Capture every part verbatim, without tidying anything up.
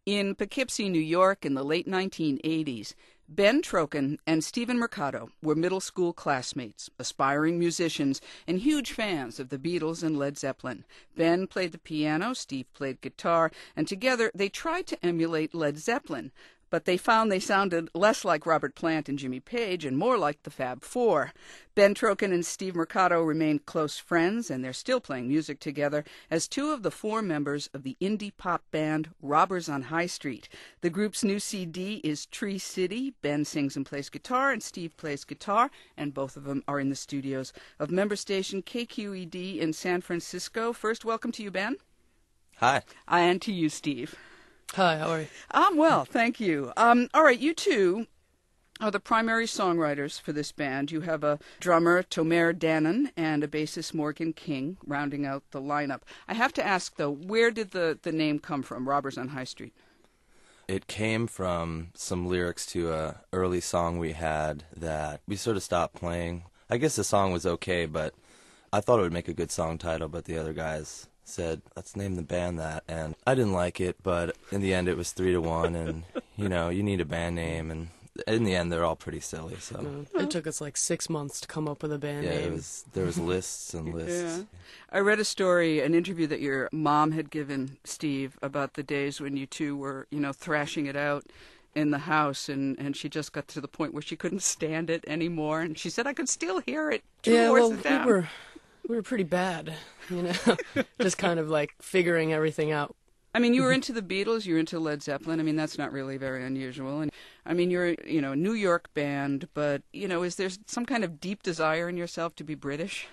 In Poughkeepsie, New York, in the late nineteen eighties, Ben Troken and Stephen Mercado were middle school classmates, aspiring musicians, and huge fans of the Beatles and Led Zeppelin. Ben played the piano, Steve played guitar, and together they tried to emulate Led Zeppelin, but they found they sounded less like Robert Plant and Jimmy Page and more like the Fab Four. Ben Troken and Steve Mercado remained close friends, and they're still playing music together as two of the four members of the indie pop band Robbers on High Street. The group's new C D is Tree City. Ben sings and plays guitar, and Steve plays guitar, and both of them are in the studios of member station K Q E D in San Francisco. First, welcome to you, Ben. Hi. And to you, Steve. Hi, how are you? I'm well, thank you. Um, all right, you two are the primary songwriters for this band. You have a drummer, Tomer Dannon, and a bassist, Morgan King, rounding out the lineup. I have to ask, though, where did the, the name come from, Robbers on High Street? It came from some lyrics to a early song we had that we sort of stopped playing. I guess the song was okay, but I thought it would make a good song title, but the other guys said, let's name the band that, and I didn't like it, but in the end it was three to one, and, you know, you need a band name, and in the end they're all pretty silly, so. No, it took us like six months to come up with a band yeah, name. it was, there was lists and lists. Yeah. I read a story, an interview that your mom had given Steve about the days when you two were, you know, thrashing it out in the house, and, and she just got to the point where she couldn't stand it anymore, and she said, I could still hear it two yeah, well, horses down. we were... We were pretty bad, you know, just kind of like figuring everything out. I mean, you were into the Beatles, you were into Led Zeppelin. I mean, that's not really very unusual. And I mean, you're, you know, a New York band, but, you know, is there some kind of deep desire in yourself to be British?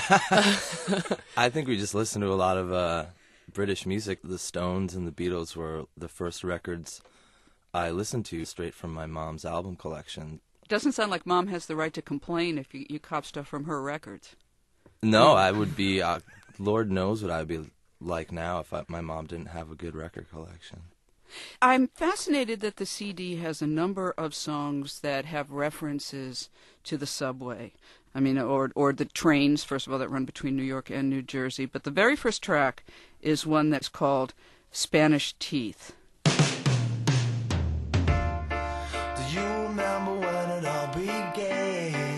I think we just listened to a lot of uh, British music. The Stones and the Beatles were the first records I listened to straight from my mom's album collection. Doesn't sound like Mom has the right to complain if you, you cop stuff from her records. No, I would be, uh, Lord knows what I would be like now if I, my mom didn't have a good record collection. I'm fascinated that the C D has a number of songs that have references to the subway. I mean, or or the trains, first of all, that run between New York and New Jersey. But the very first track is one that's called Spanish Teeth. Do you remember when it all began?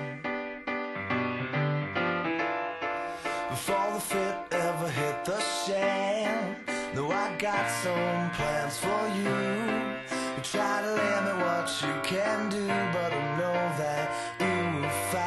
Before the fit ever hit the sand. No, I got some plans for you. You try to limit what you can do, but I know that you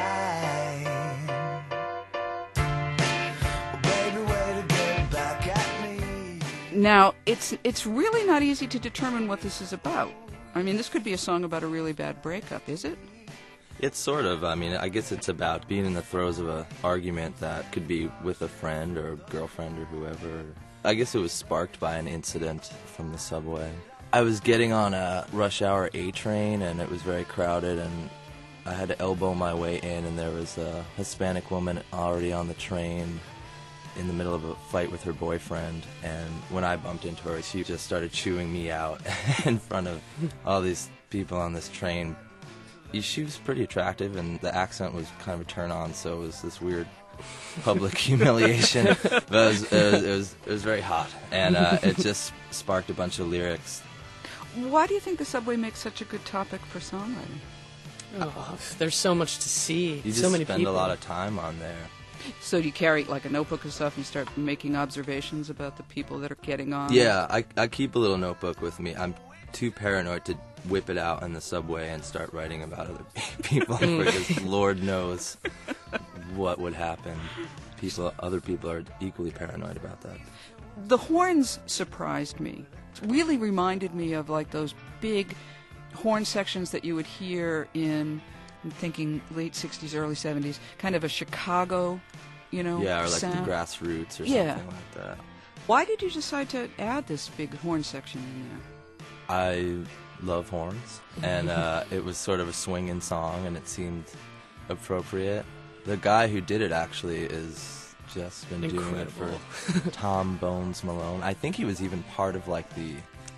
will find. Well, baby, way to get back at me. Now, it's it's really not easy to determine what this is about. I mean, this could be a song about a really bad breakup, is it? It's sort of, I mean, I guess it's about being in the throes of an argument that could be with a friend or girlfriend or whoever. I guess it was sparked by an incident from the subway. I was getting on a rush hour A train, and it was very crowded, and I had to elbow my way in, and there was a Hispanic woman already on the train in the middle of a fight with her boyfriend, and when I bumped into her, she just started chewing me out in front of all these people on this train. She was pretty attractive, and the accent was kind of a turn-on, so it was this weird public humiliation. But it was, it was, it was, it was very hot, and uh, it just sparked a bunch of lyrics. Why do you think the subway makes such a good topic for songwriting? Oh, there's so much to see. You just so many spend people. a lot of time on there. So do you carry like a notebook and stuff and start making observations about the people that are getting on? Yeah, I, I keep a little notebook with me. I'm too paranoid to whip it out in the subway and start writing about other people because Lord knows what would happen. People, other people are equally paranoid about that. The horns surprised me. It really reminded me of like those big horn sections that you would hear in, I'm thinking late sixties, early seventies, kind of a Chicago, you know, Yeah, or like sound. the Grassroots or Yeah. something like that. Why did you decide to add this big horn section in there? I love horns, and uh, it was sort of a swinging song, and it seemed appropriate. The guy who did it actually is just been doing it for Tom Bones Malone. I think he was even part of like the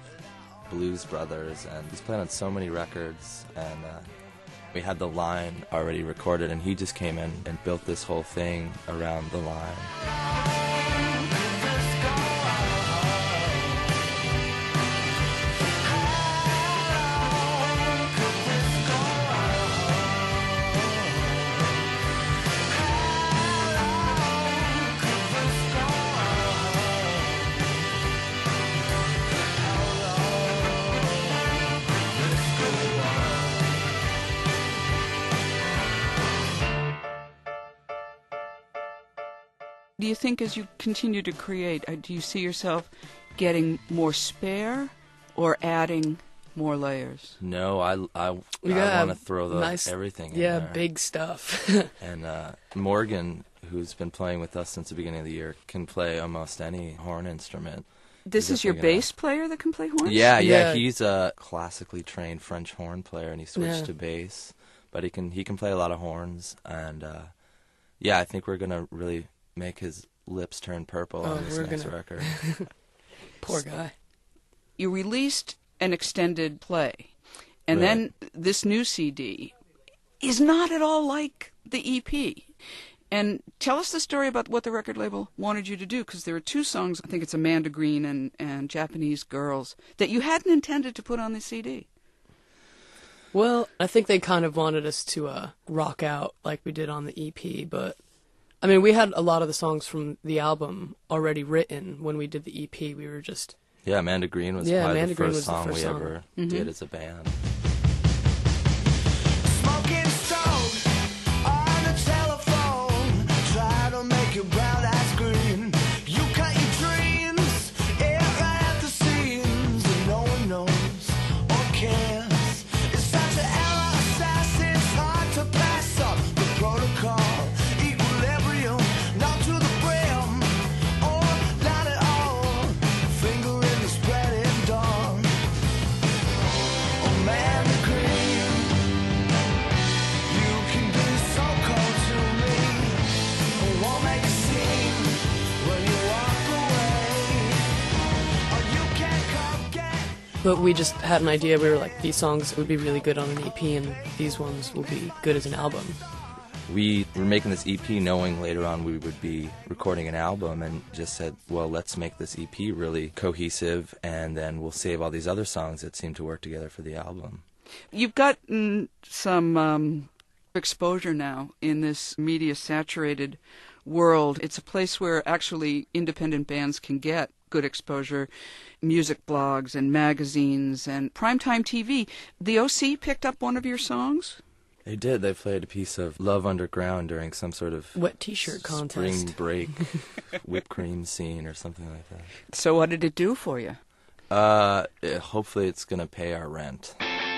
Blues Brothers, and he's played on so many records, and uh, we had the line already recorded, and he just came in and built this whole thing around the line. Do you think as you continue to create, uh, do you see yourself getting more spare or adding more layers? No, I, I, We I got want to throw the, nice, everything yeah, in there. big stuff. And uh, Morgan, who's been playing with us since the beginning of the year, can play almost any horn instrument. This He's is your definitely gonna- bass player that can play horns? Yeah, yeah, Yeah. he's a classically trained French horn player, and he switched Yeah. to bass. But he can he can play a lot of horns, and uh, yeah, I think we're gonna really make his lips turn purple Oh, on this we're next gonna- record. Poor guy. You released an extended play, and Right. then this new C D is not at all like the E P. And tell us the story about what the record label wanted you to do, because there are two songs, I think it's Amanda Green and, and Japanese Girls, that you hadn't intended to put on the C D. Well, I think they kind of wanted us to uh, rock out like we did on the E P, but I mean, we had a lot of the songs from the album already written when we did the E P. We were just Yeah, Amanda Green was Yeah, probably Amanda the Green first was the song first we song. ever Mhm. did as a band. Smoking stone on the telephone, try to make your brown eyes green. You cut your dreams, air right at the seams, and no one knows or cares. It's such an error assassin, it's hard to pass up the protocol. Equilibrium, not to the brim, or not at all. Finger in the spreading dawn. Oh man, the green. You can be so cold to me. I won't make a scene when you walk away. Or you can't come get. But we just had an idea. We were like, these songs would be really good on an E P, and these ones will be good as an album. We were making this E P knowing later on we would be recording an album, and just said, well, let's make this E P really cohesive, and then we'll save all these other songs that seem to work together for the album. You've gotten some um, exposure now in this media-saturated world. It's a place where actually independent bands can get good exposure, music blogs and magazines and primetime T V. The O C picked up one of your songs? They did. They played a piece of Love Underground during some sort of Wet T-shirt contest. spring break whipped cream scene or something like that. So what did it do for you? Uh, eh, hopefully it's gonna pay our rent.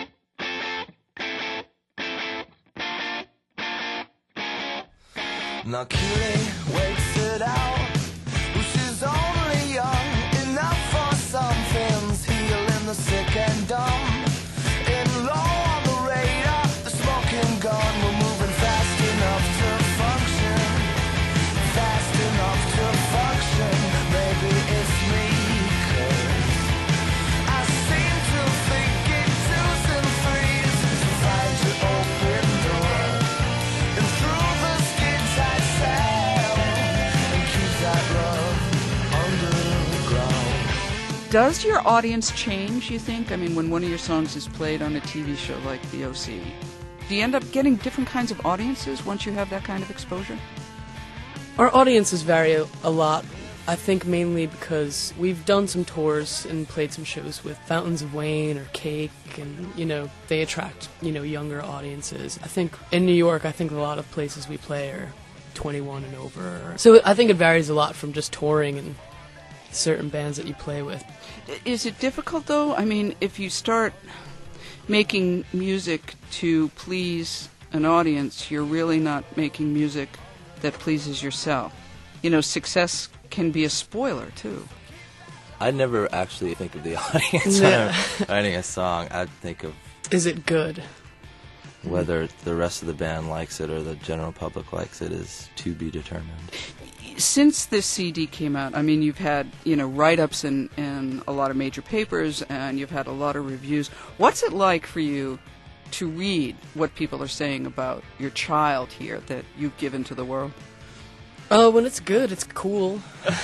Now cutie waits it out. Well, she's only young enough for some things, healing the sick and dumb. In low on the radar, the smoking gun. We're moving fast enough to function, fast enough to function. Maybe it's me, 'cause I seem to think in twos and threes to find your open door. And through the skin tight cell, and keep that love underground. Does your audience change, you think? I mean, when one of your songs is played on a T V show like the O C, do you end up getting different kinds of audiences once you have that kind of exposure? Our audiences vary a, a lot. I think mainly because we've done some tours and played some shows with Fountains of Wayne or Cake, and, you know, they attract, you know, younger audiences. I think in New York, I think a lot of places we play are twenty-one and over. So I think it varies a lot from just touring and certain bands that you play with. Is it difficult, though? I mean, if you start making music to please an audience, you're really not making music that pleases yourself. You know, success can be a spoiler, too. I never actually think of the audience Yeah. when I'm writing a song. I'd think of Is it good? whether the rest of the band likes it or the general public likes it is to be determined. Since this C D came out, I mean, you've had, you know, write-ups in, in a lot of major papers, and you've had a lot of reviews. What's it like for you to read what people are saying about your child here that you've given to the world? Oh, when it's good, it's cool.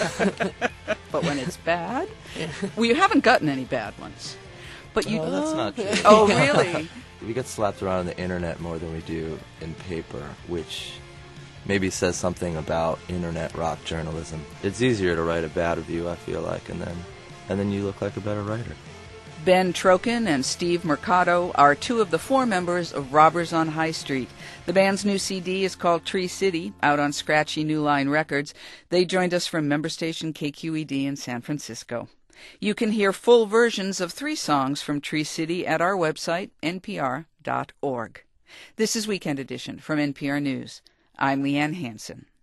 But when it's bad? Well, you haven't gotten any bad ones. But you... Oh, that's not true. Oh, really? We get slapped around on the internet more than we do in paper, which maybe says something about internet rock journalism. It's easier to write a bad review, I feel like, and then and then you look like a better writer. Ben Troken and Steve Mercado are two of the four members of Robbers on High Street. The band's new C D is called Tree City, out on Scratchy New Line Records. They joined us from member station K Q E D in San Francisco. You can hear full versions of three songs from Tree City at our website, N P R dot org. This is Weekend Edition from N P R News. I'm Leanne Hansen.